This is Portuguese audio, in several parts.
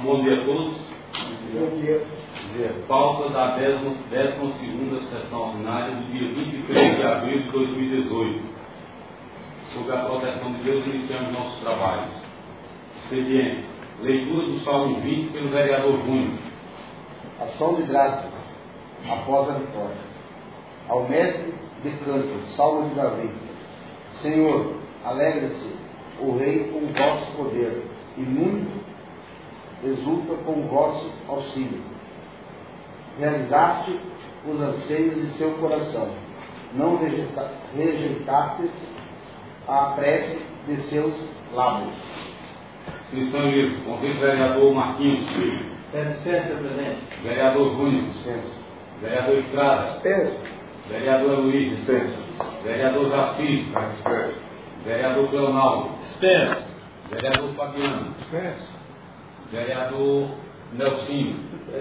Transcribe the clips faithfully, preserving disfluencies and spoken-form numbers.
bom dia a todos. Bom dia. Pauta da décima segunda sessão ordinária do dia vinte e três de abril de dois mil e dezoito. Sobre a proteção de Deus, iniciamos nossos trabalhos. Expediente. Leitura do Salmo vinte pelo vereador Júnior. Ação de graças após a vitória. Ao mestre de canto, Salmo de Davi. Senhor, alegra-se o rei com o vosso poder, e muito exulta com o vosso auxílio. Realizaste os anseios de seu coração, não rejeita, rejeitastes a prece de seus lábios. Inscrição livre. Convite vereador Marquinhos. Dispensa, senhor presidente. Vereador Júnior. Dispensa. Vereador Estrada. Dispensa. Vereador Luiz. Dispensa. Vereador Jaci. Dispensa. Vereador Leonardo. Dispensa. Vereador Fabiano. Dispensa. Vereador Nelsinho.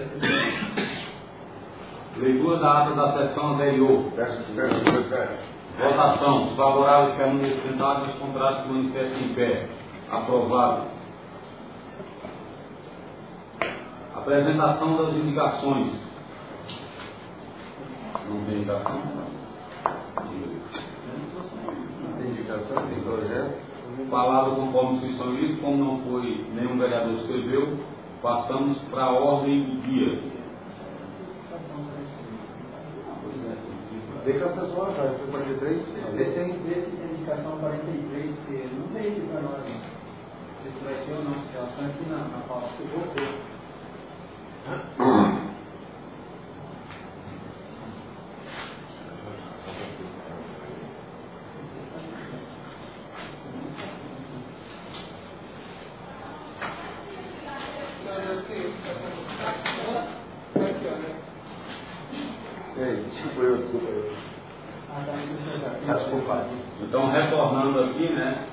Leitura da ata da sessão anterior. Votação. Os favoráveis permanecem sentados, os contrários se manifestam em pé. Aprovado. Apresentação das indicações. Não tem indicação? Não tem indicação, tem projeto. Falado conforme inscrição livre, como não foi nenhum vereador escreveu, passamos para a ordem do dia. Indicação só, vai ser quarenta e três. Esse tem indicação quarenta e três, porque não tem aqui para nós. Se isso vai ser ou não, ela está aqui na, na pauta que eu vou ter. Desculpa eu, desculpa eu. Desculpa. Então, retornando aqui, né?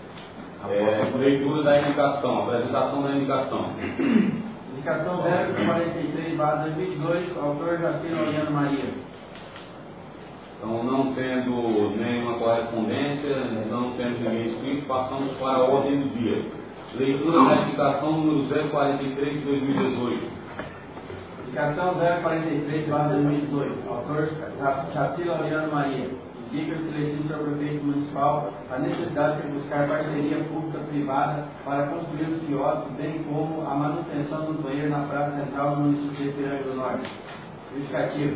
É, leitura da indicação, apresentação da indicação. Indicação zero quarenta e três barra dois mil e dezoito, autor Jaci Laureano Maria. Então, não tendo nenhuma correspondência, não tendo ninguém inscrito, passamos para a ordem do dia. Leitura da indicação número zero quarenta e três de dois mil e dezoito. Indicação zero quarenta e três barra dois mil e dezoito, autor Jaci Laureano Maria. Indica o excelentíssimo senhor prefeito municipal a necessidade de buscar parceria pública-privada para construir os quiosques, bem como a manutenção do banheiro na praça central do município de Ipiranga do Norte. Justificativo.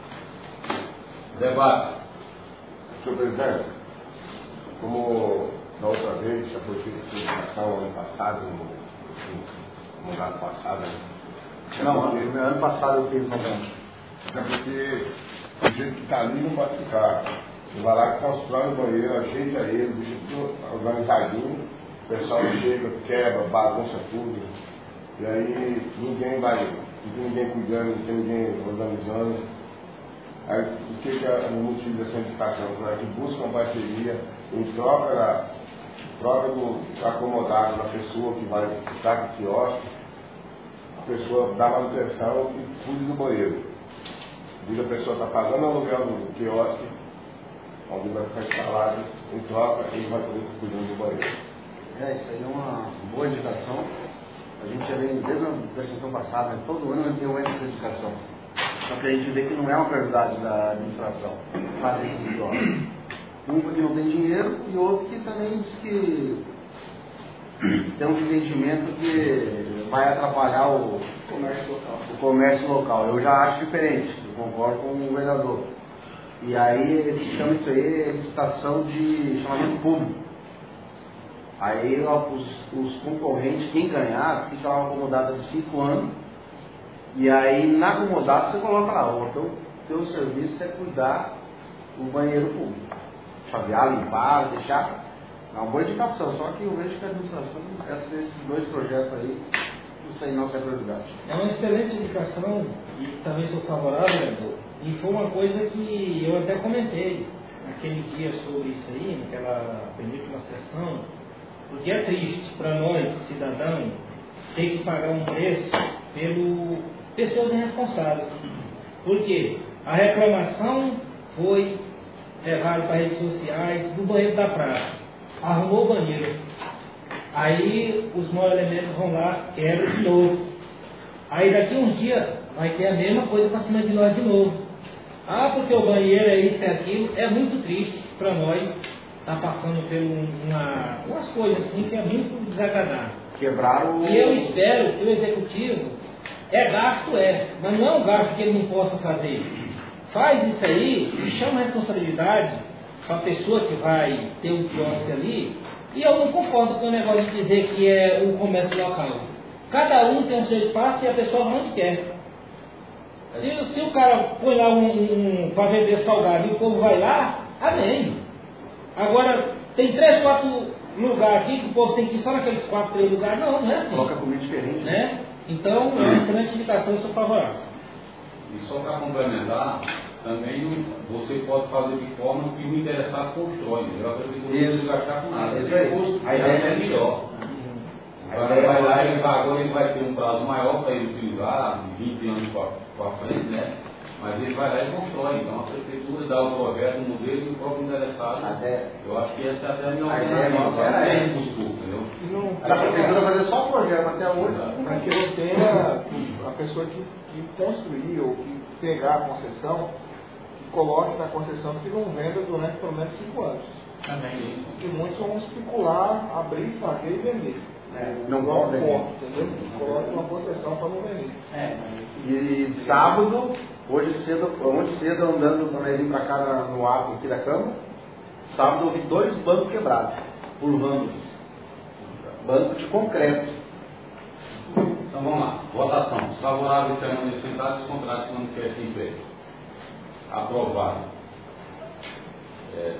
Debate. Senhor presidente, como da outra vez já foi feita essa indicação ano passado, no mandato passado, né? Não, ano, ano passado eu fiz novembro. Até porque o jeito que está ali não vai ficar. Você vai lá, constrói o banheiro, ajeita ele, deixa tudo organizadinho, o pessoal chega, quebra, bagunça tudo, e aí ninguém vai, não tem ninguém cuidando, não tem ninguém organizando. Aí o que, que é o motivo dessa indicação? É que busca uma parceria em troca da, troca do acomodado da pessoa que vai ficar com o quiosque, a pessoa dá manutenção e cuida do banheiro. Diz a pessoa está pagando o aluguel do quiosque, onde vai ficar instalado em troca e vai poder cuidar do banheiro. É, isso aí é uma boa indicação. A gente já vem desde a sessão passada, né? Todo ano tem uma indicação. Só que a gente vê que não é uma prioridade da administração fazer esse quiosque. Um porque não tem dinheiro e outro que também diz que tem um entendimento que vai atrapalhar o comércio local. O comércio local. Eu já acho diferente, eu concordo com o vereador. E aí eles chamam isso aí licitação de chamamento público. Aí ó, os, os concorrentes, quem ganhar, fica lá uma acomodada de cinco anos. E aí na acomodada você coloca lá, o teu, teu serviço é cuidar do banheiro público. Chavear, limpar, deixar. É uma boa indicação, só que eu vejo que a administração, esses dois projetos aí, isso aí não é prioridade. É uma excelente indicação e também sou favorável, vereador. E foi uma coisa que eu até comentei naquele dia sobre isso aí, naquela penúltima sessão, porque é triste para nós, cidadãos, ter que pagar um preço pelo pessoas irresponsáveis. Por quê? A reclamação foi levada para redes sociais do banheiro da praça. Arrumou o banheiro. Aí os maus elementos vão lá, quebram de novo. Aí daqui uns dias vai ter a mesma coisa para cima de nós de novo. Ah, porque o banheiro é isso e aquilo. É muito triste para nós estar tá passando por uma, umas coisas assim que é muito desagradável. Quebraram o... E eu espero que o executivo, é gasto, é, mas não é um gasto que ele não possa fazer. Faz isso aí e chama a responsabilidade para a pessoa que vai ter um quiosque ali. E eu não concordo com o negócio de dizer que é o comércio local. Cada um tem o seu espaço e a pessoa vai onde quer. Se, se o cara põe lá um, um, um para vender salgado e o povo vai lá, amém. Agora, tem três, quatro lugares aqui que o povo tem que ir só naqueles quatro, três lugares. Não, não é assim. Coloca comida diferente. Né? Então, é uma excelente indicação, eu sou favorável. E só para complementar, também você pode fazer de forma que o interessado constrói. Eu acredito que não precisa gastar com nada. Isso aí. Custo, A ideia é melhor. A Agora ideia vai é- lá, ele vai, agora ele vai ter um prazo maior para ele utilizar, vinte anos para frente, né? Mas ele vai lá e constrói. Então a prefeitura dá o projeto, o modelo e o próprio interessado. Até... Eu acho que essa é até a minha A ideia opinião. nossa era Tem essa. custo, entendeu? E não Era a prefeitura fazer só o projeto até hoje. para que não tenha a pessoa que, que construir ou que pegar a concessão, que coloque na concessão que não venda durante pelo menos cinco anos. Também. Porque muitos vão especular, abrir, fazer e vender. É, não Coloca pode um vender. ponto, entendeu? Coloca uma concessão para não vender. É, E sábado, hoje cedo, ontem cedo, andando quando eu vim pra cá na- no ato aqui da Câmara, sábado eu vi dois bancos quebrados, por vândalos. Banco de concreto. Então vamos lá. Votação. Os favoráveis permanecem sentados, os contrários não querem em pé. Aprovado. É.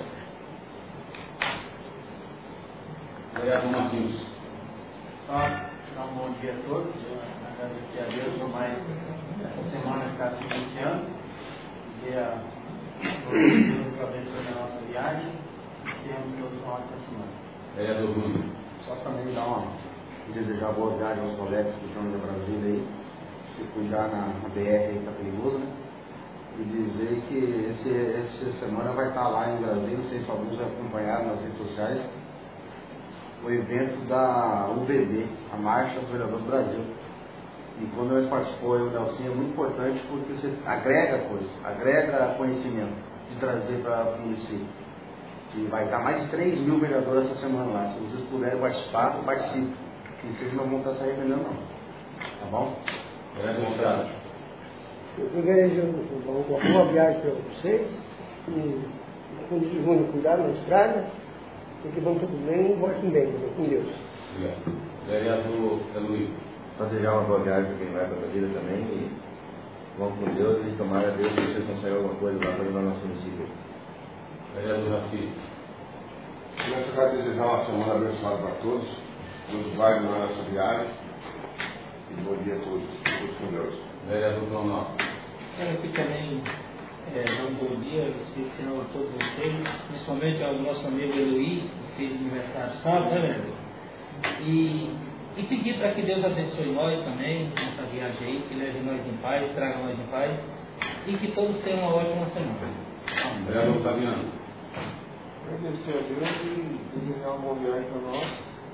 Vereador Marquinhos. só dar um bom dia a todos. Eu agradecer a Deus por mais essa semana que está se iniciando. Que a Deus abençoe a nossa viagem. E tenhamos todos uma ótima semana. Vereador Júnior. Só também dar uma, desejar boa viagem aos colegas que estão de Brasília aí, se cuidar na, na B R aí, tá perigoso, né? E dizer que esse, essa semana vai estar lá em Brasília, não sei se alguns acompanharam nas redes sociais, o evento da U V B, a Marcha do Vereador do Brasil. E quando nós participamos, eu e o Nelson, é muito importante porque você agrega coisa, agrega conhecimento de trazer para o município. E vai estar mais de três mil vereadores essa semana lá. Se vocês puderem participar, participem. E vocês não vão estar se arrependendo, não. Tá bom? Vereador Estrada. Eu desejo uma boa viagem para vocês. E, como diz o Júnior, cuidado na estrada. E que vão tudo bem e voltem bem, com Deus. Obrigado. Vereador Luiz. Só desejar uma boa viagem para quem vai para a vida também e vão com Deus e tomara a Deus que vocês consigam alguma coisa lá para ajudar o nosso município. Vereador Jaci. Eu só quero desejar uma semana abençoada para todos. Deus vai na nossa viagem. E bom dia a todos. Todos com Deus. Vereador Coronel. Quero aqui também é, dar um bom dia especial a todos vocês, principalmente ao nosso amigo Eloy, que fez aniversário sábado, né, vereador? E, e pedir para que Deus abençoe nós também, nessa viagem aí, que leve nós em paz, traga nós em paz, e que todos tenham uma ótima semana. Vereador Fabiano. Agradecer a Deus e desejar uma boa viagem para nós.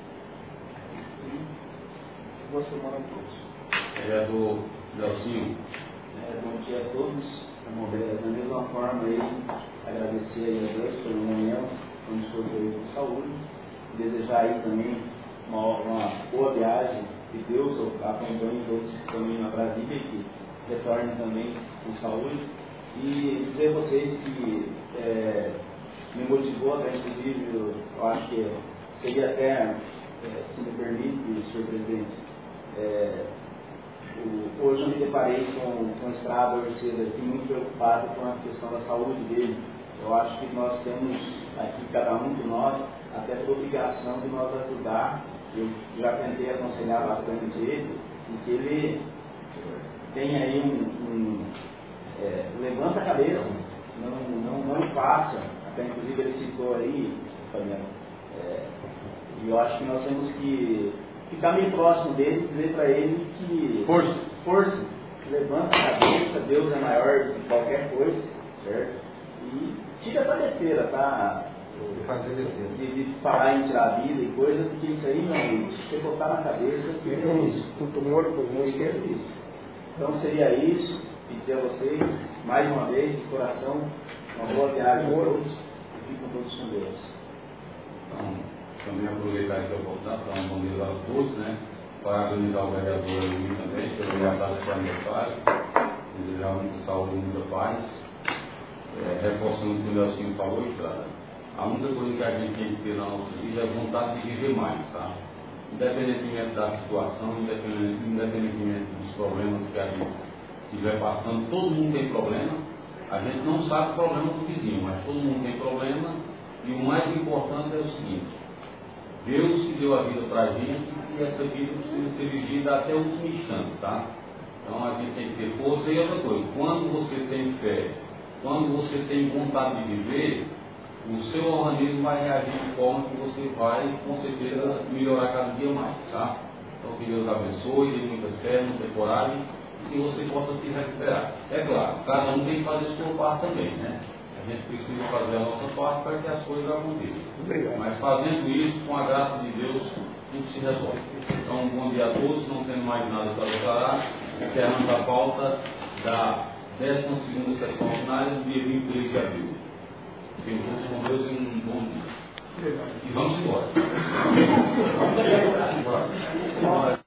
E boa semana a todos. Vereador Delcinho. É, bom dia a todos. Da mesma forma aí, agradecer aí a Deus pelo momento, como estou aí com saúde. Desejar aí também uma, uma boa viagem, que Deus acompanhe todos que estão indo a Brasília e que retornem também com saúde. E dizer a vocês que é, me motivou até, inclusive, eu, eu acho que seria até, é, se me permite, senhor presidente, é, o, hoje eu me deparei com, com o Estrada Orceira, aqui muito preocupado com a questão da saúde dele. Eu acho que nós temos aqui, cada um de nós, até por obrigação de nós ajudar. Eu já tentei aconselhar bastante ele, e que ele tem aí um, um é, levanta a cabeça, não, não, não faça, até inclusive ele citou aí, Fabiano, é, e eu acho que nós temos que ficar meio próximo dele e dizer para ele que Força. força, levanta a cabeça, Deus é maior de qualquer coisa, certo? E tira essa besteira, tá? de fazer besteira. De, de parar em tirar a vida e coisa, porque isso aí, meu amigo, se você botar na cabeça, que é isso. Um tumor, pulmão esquerdo. Isso. Então seria isso, pedir a vocês, mais uma vez, de coração, uma boa viagem a todos e fiquem todos com Deus. Então, também aproveitar essa oportunidade para um bom dia a todos, né? Parabenizar o vereador Luiz também, pelo aniversário do seu aniversário, desejar muita saúde e muita paz. É, reforçando o que o Nelson falou, cara, a única coisa que a gente tem que ter na nossa vida é vontade de viver mais, tá? Independentemente da situação, independentemente, independentemente dos problemas que a gente estiver passando, todo mundo tem problema. A gente não sabe o problema do vizinho, mas todo mundo tem problema. E o mais importante é o seguinte: Deus que deu a vida para a gente e essa vida precisa ser vivida até o último instante, tá? Então a gente tem que ter força. E outra coisa, quando você tem fé, quando você tem vontade de viver, o seu organismo vai reagir de forma que você vai, com certeza, melhorar cada dia mais, tá? Então que Deus abençoe, dê muita fé, muita coragem e que você possa se recuperar. É claro, cada um tem que fazer a sua parte também, né? A gente precisa fazer a nossa parte para que as coisas aconteçam. Obrigado. Mas fazendo isso, com a graça de Deus, tudo se resolve. Então, um bom dia a todos, não tendo mais nada para declarar, encerrando a pauta da décima segunda sessão ordinária do dia vinte e três de abril. Fiquem todos com Deus e um bom dia. E vamos embora. Vamos embora.